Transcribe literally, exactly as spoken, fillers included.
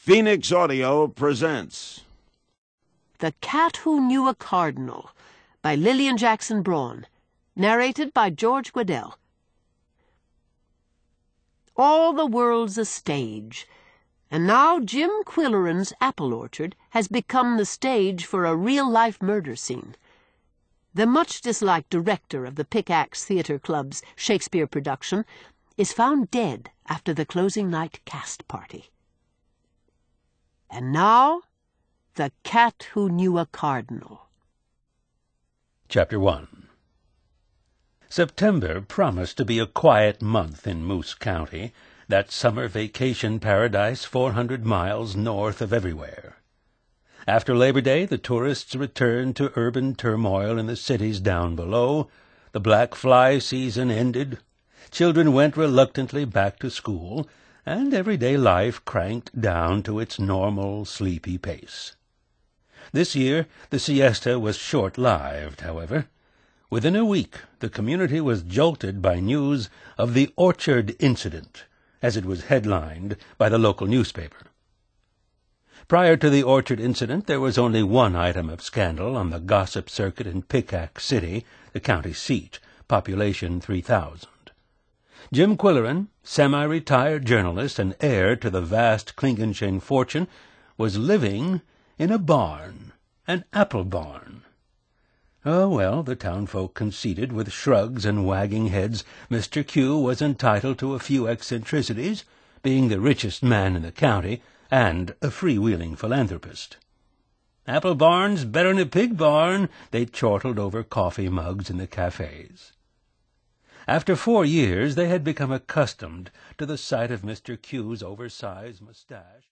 Phoenix Audio presents The Cat Who Knew a Cardinal by Lillian Jackson Braun, narrated by George Guedel. All the world's a stage, and now Jim Quilleran's apple orchard has become the stage for a real-life murder scene. The much-disliked director of the Pickaxe Theatre Club's Shakespeare production is found dead after the closing night cast party. And now, The Cat Who Knew a Cardinal. Chapter one. September promised to be a quiet month in Moose County, that summer vacation paradise four hundred miles north of everywhere. After Labor Day, the tourists returned to urban turmoil in the cities down below. The black fly season ended. Children went reluctantly back to school, and everyday life cranked down to its normal, sleepy pace. This year the siesta was short-lived, however. Within a week the community was jolted by news of the Orchard Incident, as it was headlined by the local newspaper. Prior to the Orchard Incident there was only one item of scandal on the gossip circuit in Pickaxe City, the county seat, population three thousand. Jim Quilleran, semi-retired journalist and heir to the vast Klingenschein fortune, was living in a barn, an apple barn. Oh, well, the townfolk conceded with shrugs and wagging heads. Mister Q was entitled to a few eccentricities, being the richest man in the county and a freewheeling philanthropist. Apple barn's better'n a pig barn, they chortled over coffee mugs in the cafes. After four years they had become accustomed to the sight of Mister Q's oversized mustache.